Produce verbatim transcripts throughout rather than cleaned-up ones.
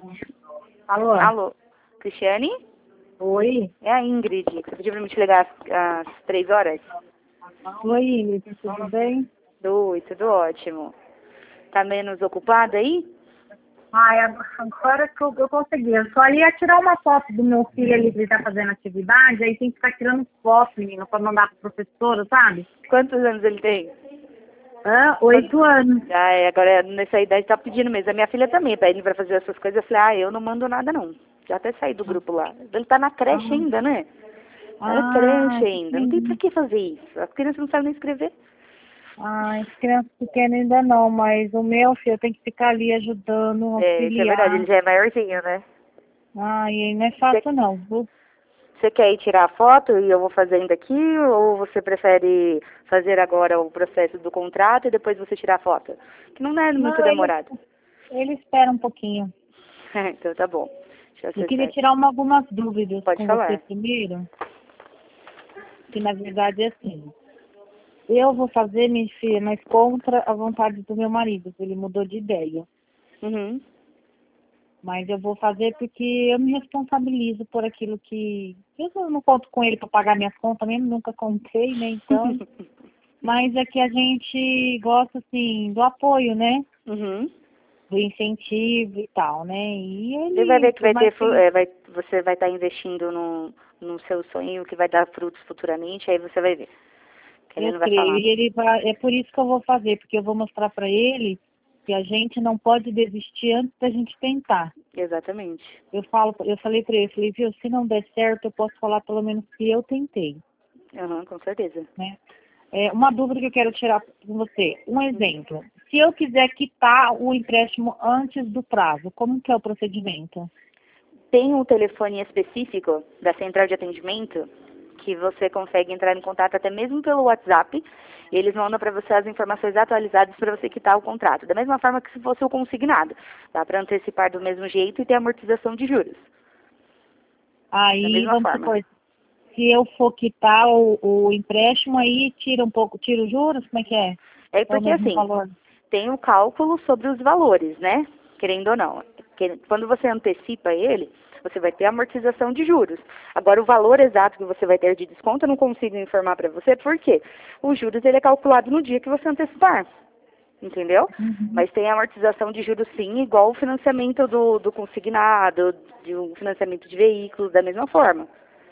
Alô? Alô, Cristiane? Oi? É a Ingrid. Você pediu pra me te ligar às, às três horas? Oi, Ingrid, tudo bem? Oi, tudo ótimo. Tá menos ocupada aí? Ai, agora que eu, eu consegui. Eu só ia tirar uma foto do meu filho ali que ele tá fazendo atividade, aí tem que ficar tirando foto, menina, pra mandar pra professora, sabe? Quantos anos ele tem? Hã? Oito anos. Ah, é, agora nessa idade tá pedindo mesmo. A minha filha também, pede pra fazer essas coisas. Eu falei, ah, eu não mando nada não. Já até saí do grupo lá. Ele tá na creche ainda, né? Tá na Ah, creche ainda. Não tem pra que fazer isso. As crianças não sabem nem escrever. ai, criança pequena ainda não, mas o meu filho tem que ficar ali ajudando, É, isso é verdade. auxiliar. Ele já é maiorzinho, né? Ai, não é Você fácil não, viu? você quer ir tirar a foto e eu vou fazendo aqui? Ou você prefere fazer agora o processo do contrato e depois você tirar a foto? Que não é muito Não, ele, demorado. ele espera um pouquinho. Então tá bom. Deixa eu Eu acessar queria aqui. tirar uma, algumas dúvidas Pode com você falar. primeiro, que na verdade é assim. Eu vou fazer, minha filha, mas contra a vontade do meu marido, ele mudou de ideia. Uhum. Mas eu vou fazer porque eu me responsabilizo por aquilo que... Eu não não conto com ele para pagar minhas contas, mesmo nunca contei, né? Então, mas é que a gente gosta, assim, do apoio, né? Uhum. Do incentivo e tal, né? E Ele vai ver ele, que por vai ter, mais que fu- ele... é, vai, você vai estar investindo no, no seu sonho que vai dar frutos futuramente, aí você vai ver. Que ele Eu não vai creio. falar. E ele vai, é por isso que eu vou fazer, porque eu vou mostrar para ele que a gente não pode desistir antes da gente tentar. Exatamente. Eu falo, eu falei para ele, falei, viu, se não der certo, eu posso falar pelo menos que eu tentei, Uhum, com certeza. né? É, uma dúvida que eu quero tirar com você. Um exemplo. Se eu quiser quitar o empréstimo antes do prazo, como que é o procedimento? Tem um telefone específico da central de atendimento que você consegue entrar em contato até mesmo pelo WhatsApp. E eles mandam para você as informações atualizadas para você quitar o contrato. Da mesma forma que se fosse o consignado. Dá para antecipar do mesmo jeito e ter amortização de juros. Da Aí, mesma vamos forma. supor, se eu for quitar o, o empréstimo, aí tira um pouco, tira os juros, como é que é? É É o porque mesmo assim, valor? tem o cálculo sobre os valores, né? Querendo ou não. Que- Quando você antecipa ele, você vai ter amortização de juros. Agora, o valor exato que você vai ter de desconto, eu não consigo informar para você, por quê? Os juros ele é calculado no dia que você antecipar, entendeu? Uhum. Mas tem amortização de juros sim, igual o financiamento do, do consignado, de um financiamento de veículos, da mesma forma.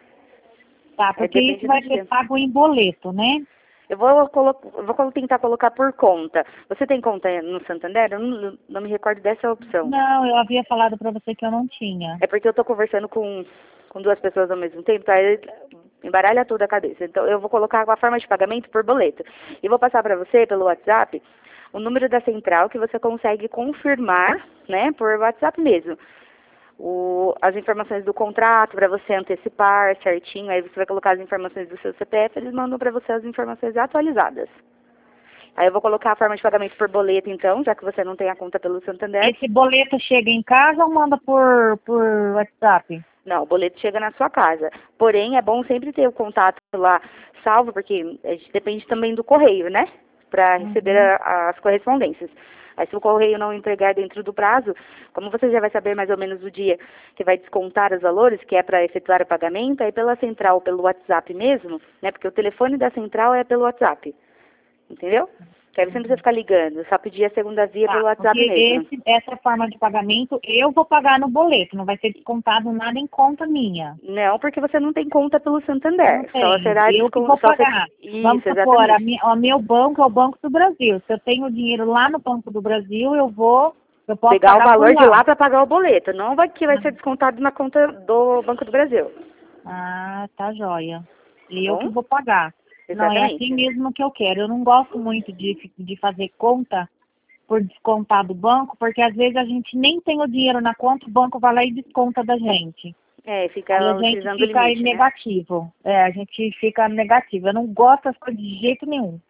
Tá, É, porque isso depende do vai ser dia. pago em boleto, né? Eu vou, colo- eu vou colo- tentar colocar por conta. Você tem conta no Santander? Eu não, não me recordo dessa opção. Não, eu havia falado para você que eu não tinha. É porque eu estou conversando com, com duas pessoas ao mesmo tempo, aí embaralha toda a cabeça. Então, eu vou colocar a forma de pagamento por boleto. E vou passar para você, pelo WhatsApp, o número da central que você consegue confirmar, né, por WhatsApp mesmo. O, as informações do contrato para você antecipar certinho, aí você vai colocar as informações do seu C P F, eles mandam para você as informações atualizadas. Aí eu vou colocar a forma de pagamento por boleto então, já que você não tem a conta pelo Santander. Esse boleto chega em casa ou manda por, por WhatsApp? Não, o boleto chega na sua casa. Porém, é bom sempre ter o contato lá salvo, porque a gente depende também do correio, né? Para receber Uhum. a- as correspondências. Aí se o correio não entregar dentro do prazo, como você já vai saber mais ou menos o dia que vai descontar os valores, que é para efetuar o pagamento, aí pela central, pelo WhatsApp mesmo, né? Porque o telefone da central é pelo WhatsApp. Entendeu? Que aí você não precisa ficar ligando, só pedir a segunda via Tá, pelo porque WhatsApp mesmo. esse, essa forma de pagamento eu vou pagar no boleto, não vai ser descontado nada em conta minha. Não, porque você não tem conta pelo Não Santander. Só tenho, será eu que descon... vou só se... pagar. Vamos Isso, supor, a exatamente. minha, o meu banco é o Banco do Brasil. Se eu tenho dinheiro lá no Banco do Brasil, eu vou, eu posso Pegar o pagar por valor de lá. lá para pagar o boleto. Não vai que vai ser descontado na conta do Banco do Brasil. Ah, tá joia. Tá E eu que bom? vou pagar. Não, é assim Exatamente. mesmo que eu quero. Eu não gosto muito de, fi- de fazer conta por descontar do banco, porque às vezes a gente nem tem o dinheiro na conta, o banco vai lá e desconta da gente. É, Aí a fica gente utilizando o fica aí limite, né? negativo. É, a gente fica negativo. Eu não gosto das coisas de jeito nenhum.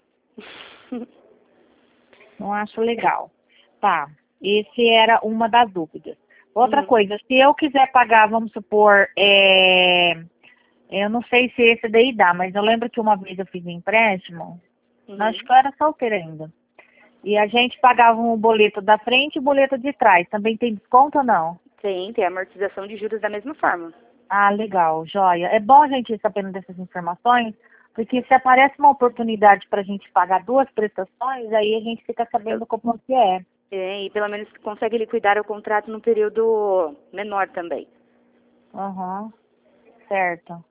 Não acho legal. Tá. Esse era uma das dúvidas. Outra Uhum. coisa, se eu quiser pagar, vamos supor, é, eu não sei se esse daí dá, mas eu lembro que uma vez eu fiz um empréstimo, acho Uhum. que eu era solteira ainda. E a gente pagava um boleto da frente e o boleto de trás. Também tem desconto ou não? Tem, tem amortização de juros da mesma forma. Ah, legal, joia. É bom a gente ir sabendo dessas informações, porque se aparece uma oportunidade para a gente pagar duas prestações, aí a gente fica sabendo como que é. É, e pelo menos consegue liquidar o contrato num período menor também. Aham, certo.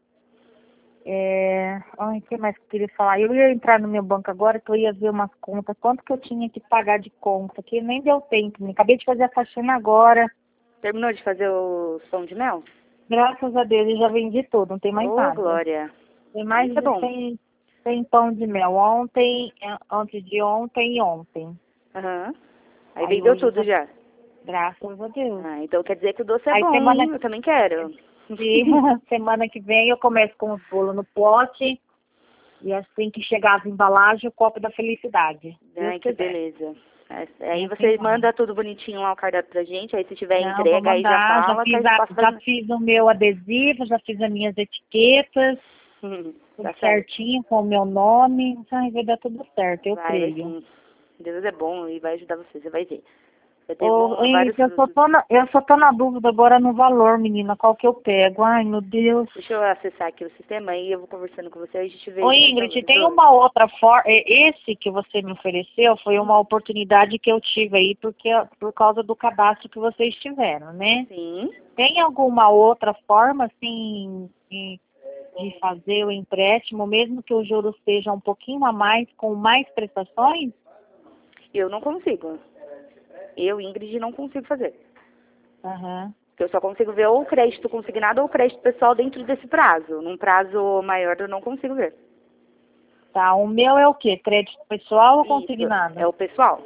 É... Ai, o que mais que eu queria falar? Eu ia entrar no meu banco agora, que eu ia ver umas contas, quanto que eu tinha que pagar de conta, que nem deu tempo, né? Acabei de fazer a faxina agora. Terminou de fazer o pão de mel? Graças a Deus, eu já vendi tudo, não tem mais Ô, nada. Glória. Tem mais Isso é de bom. cem, cem pão de mel ontem, eh, antes de ontem e ontem. Aham. Aí Aí vendeu hoje eu tudo já, já. graças a Deus. Ah, então quer dizer que o doce é Aí bom, semana, hein? Eu também quero. que- semana que vem eu começo com os bolos no pote e assim que chegar as embalagens, o copo da felicidade. Deus Ai, que quiser. beleza. É, aí Não você tem mais. manda tudo bonitinho lá o cardápio pra gente, aí se tiver Não, vou entrega aí já mandar, já fala que a fiz, gente a, possa já fazer. fiz o meu adesivo, já fiz as minhas etiquetas, Hum, tudo tá certo. certinho com o meu nome. Ai, vai dar tudo certo, eu Vai, vai creio. sim. Deus é bom e vai ajudar você, você vai ver. Vai ter Ô, bom, vários Henrique, eu só frutos. tô na, eu só tô na dúvida agora no valor, menina, qual que eu pego? Ai, meu Deus. Deixa eu acessar aqui o sistema e eu vou conversando com você, aí a gente vê Ô, esses Ingrid, valores. tem Oi. uma outra forma, esse que você me ofereceu foi uma oportunidade que eu tive aí porque, por causa do cadastro que vocês tiveram, né? Sim. Tem alguma outra forma, assim, de de fazer o empréstimo, mesmo que o juros seja um pouquinho a mais, com mais prestações? Eu não consigo. Eu, Ingrid, não consigo fazer. Aham. Eu só consigo ver ou o crédito consignado ou o crédito pessoal dentro desse prazo. Num prazo maior eu não consigo ver. Tá, o meu é o quê? Crédito pessoal ou Isso, consignado? é o pessoal.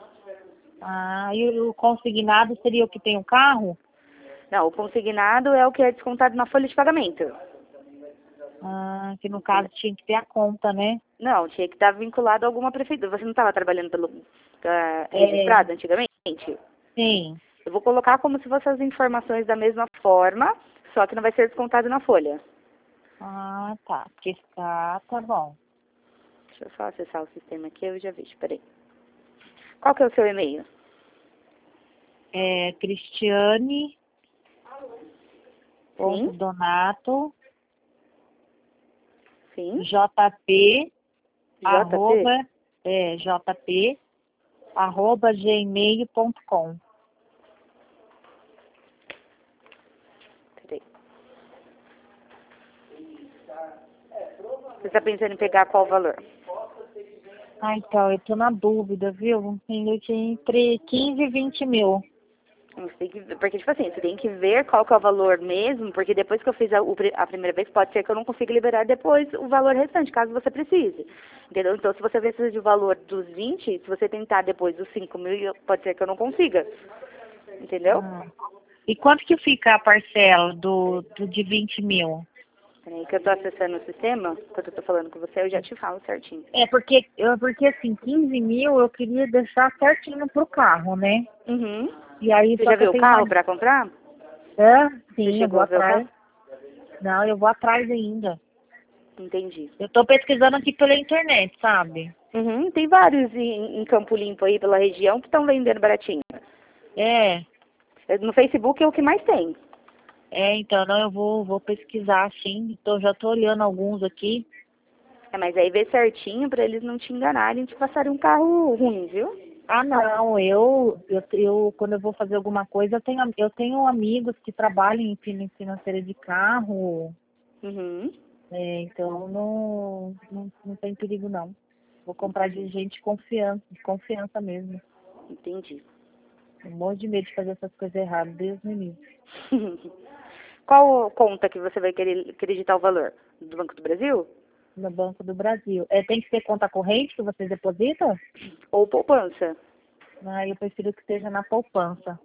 Ah, e o consignado seria o que tem o carro? Não, o consignado é o que é descontado na folha de pagamento. Ah, que no caso tinha que ter a conta, né? Não, tinha que estar vinculado a alguma prefeitura. Você não estava trabalhando pelo ah, É, registrado antigamente? sim. Eu vou colocar como se fossem as informações da mesma forma, só que não vai ser descontado na folha. Ah, tá. Porque tá, tá bom. Deixa eu só acessar o sistema aqui, eu já vejo, peraí. Qual que é o seu e-mail? É Cristiane ponto Sim, Donato sim. jp J P? arroba é, jp arroba gmail ponto com. Peraí. Você está pensando em pegar qual valor? Ah, então, eu tô na dúvida, viu? Eu tinha entre quinze e vinte mil. Você tem que, porque, tipo assim, você tem que ver qual que é o valor mesmo, porque depois que eu fiz a, o pri- a primeira vez, pode ser que eu não consiga liberar depois o valor restante, caso você precise. Entendeu? Então, se você precisa de valor dos vinte, se você tentar depois dos cinco mil, eu- pode ser que eu não consiga. Entendeu? Ah. E quanto que fica a parcela do, do de vinte mil? Peraí que eu tô acessando o sistema, enquanto eu tô falando com você, eu já te falo certinho. É, porque, eu, porque assim, quinze mil eu queria deixar certinho pro carro, né? Uhum. E aí, Você só já que eu viu o tenho uma... carro para comprar? É, Você sim, eu vou chegou a ver o atrás. carro? Não, eu vou atrás ainda. Entendi. Eu tô pesquisando aqui pela internet, sabe? Uhum. Tem vários em, em Campo Limpo aí pela região que estão vendendo baratinho. É, No Facebook é o que mais tem. é, então, não, eu vou, vou pesquisar, sim. Então, já tô olhando alguns aqui. É, mas aí vê certinho pra eles não te enganarem e te passarem um carro ruim, viu? Ah, não, eu, eu, eu, quando eu vou fazer alguma coisa, eu tenho, eu tenho amigos que trabalham em fin- financeira de carro, Uhum. é, então não, não, não tem perigo, não. Vou comprar de gente de confiança, de confiança mesmo. Entendi. Um monte de medo de fazer essas coisas erradas, Deus me livre. Qual conta que você vai querer acreditar o valor? Do Banco do Brasil? No Banco do Brasil. É, tem que ter conta corrente que vocês depositam? Ou poupança? Ah, eu prefiro que esteja na poupança.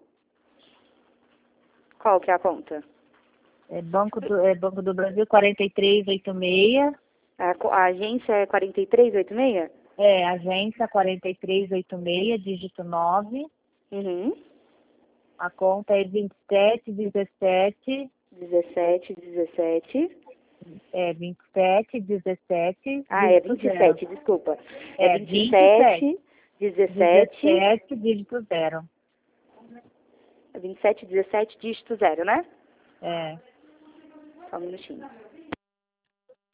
Qual que é a conta? É Banco do, é Banco do Brasil quarenta e três oitenta e seis. A, co- a agência é quarenta e três oitenta e seis? É, agência quarenta e três oitenta e seis, dígito nove. Uhum. A conta é vinte e sete dezessete. dezessete, dezessete. É vinte e sete dezessete, Ah, é dígito vinte e zero. sete, desculpa. É É vinte e vinte e sete sete, dezessete, dezessete, dígito zero. vinte e sete dezessete, dígito zero, né? É. Só um minutinho.